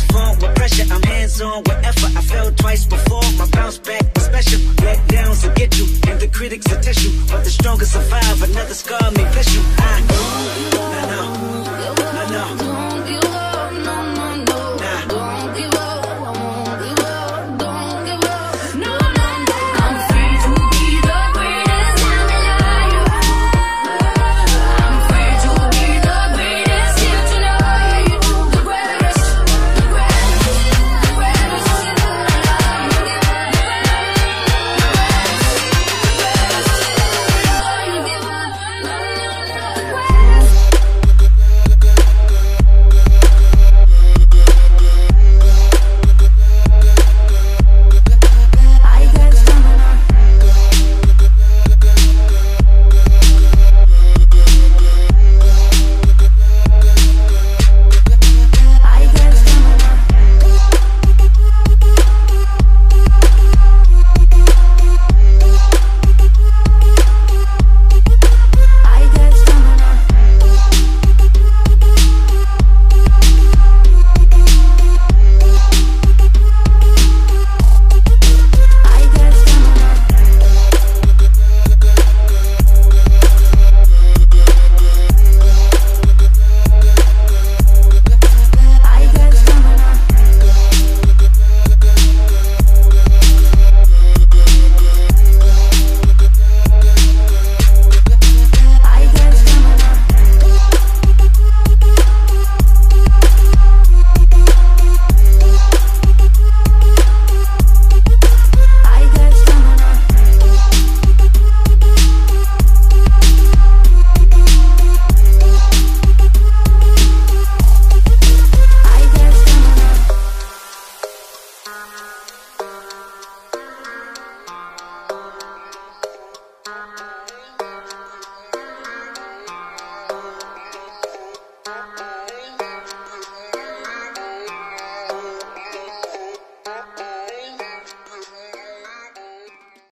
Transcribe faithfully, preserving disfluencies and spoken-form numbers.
transform with pressure. I'm hands-on with effort. I fell twice before. My bounce back was special. Let downs will get you, and the critics will test you. But the strongest survive. Another scar may bless you. I know, I know, I know. Don't give up, no.